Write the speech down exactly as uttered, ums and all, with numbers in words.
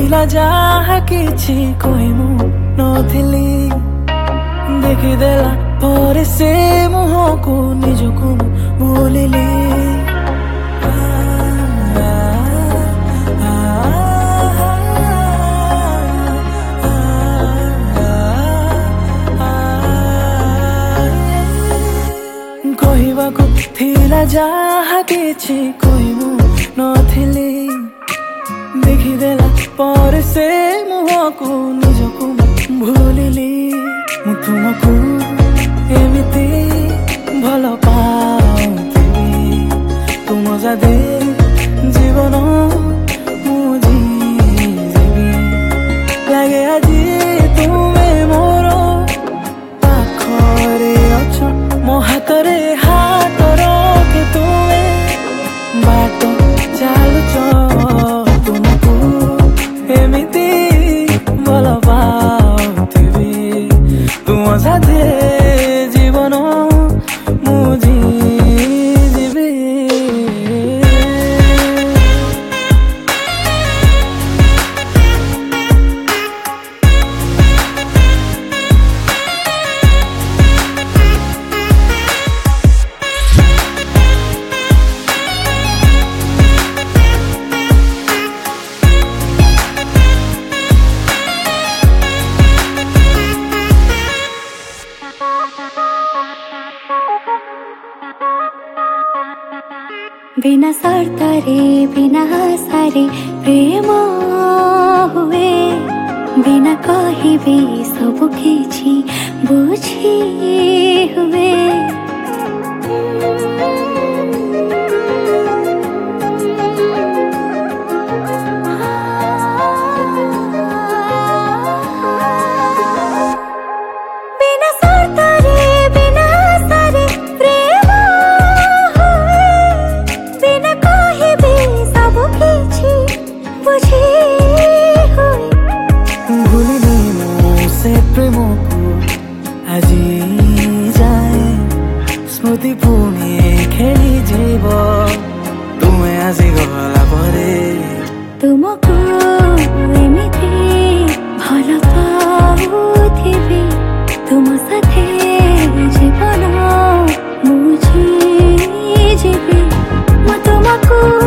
थिला जाहा किछि कोई मु नथिली देखिदेला पर से मुह को निजको भूलिली कहवाको थिला जाहा किछि कोई मु नथिली देखिदेला पर से मुह को निजको भूलिली मु तुमको एमिति भल पाउथिबी तुम जादे जीवन मुझी जीवी लगे আজি तुमे मोर पाखरे अछ मो हातरे हात रखे तुमे बाट चालुच तुमको एमिति भल पाउथिबी तुम साथे जीवन मुझी जीवी बिना शर्त रे बिना आशारे प्रेम हुए बिना कहिबी सब किछि बुझी हुए बिना शर्त रे बिना आशारे प्रेम बिना कहिबी सब किछि बुझी हुए भूलिनी मो से प्रेम को আজি जाए स्मृति पुणी खेली जीव तुम्हें आसी गला परे तुमको एमिति भल पाउथिबी तुम साथे जीवन मुझी जीवी मु तुमको